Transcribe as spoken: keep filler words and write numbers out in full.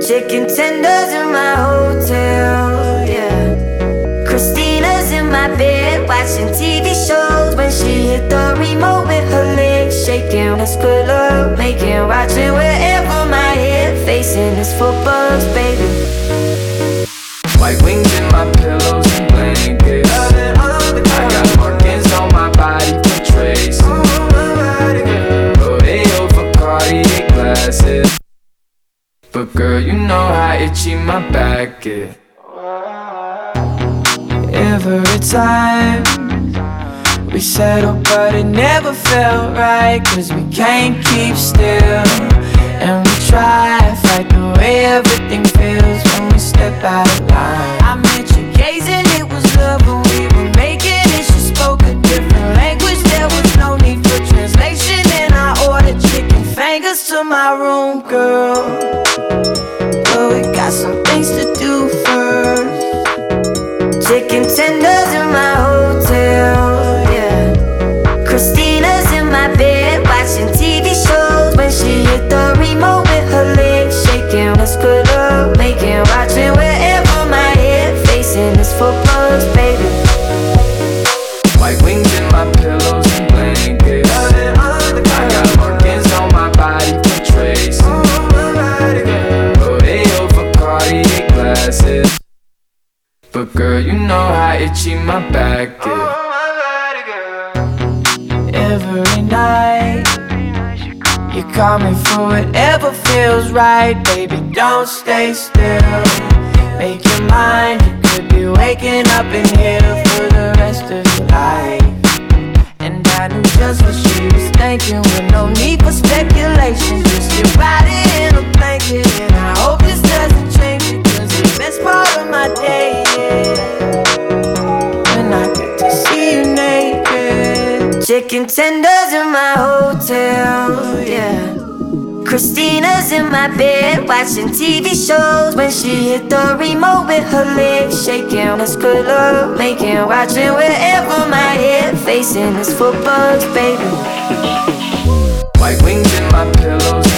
Chicken tenders in my hotel, yeah. Christina's in my bed watching T V shows. When she hit the remote with her legs shaking, let's good love making, watching wherever my head facing is for bugs, baby. White wings in my pillows and blankets. I got markings on my body for trace. Rodeo for Cartier glasses. But girl, you know how itchy my back is. Every time we settle, but it never felt right, cause we can't keep still. And we try to fight the way everything feels when we step out of line. I met you gazing, it was love when we were making it. She spoke a different language, there was no need for translation. And I ordered chicken fingers to my room, girl. But we got some things to do first. Chicken tenders in my hotel, yeah. Christina's in my bed watching T V shows. When she hit the remote with her legs shaking, let's good love making, watching wherever my head facing is for bugs, baby. White wings in my pillows and blankets. I got markings on my body for trace. Rodeo for Cartier glasses. But girl, you know how itchy my back is. Every night you call me for whatever feels right. Baby, don't stay still. Make your mind, you could be waking up in here for the rest of your life. And I knew just what she was thinking, with no need for speculation. Just your body in a blanket, and I hope this doesn't change it, cause the best part of my day, yeah, when I get to see you naked. Chicken tenders in my hotel, yeah. Christina's in my bed watching T V shows. When she hit the remote with her legs shaking, let's good love making, watching wherever my head facing is for bugs, baby. White wings in my pillows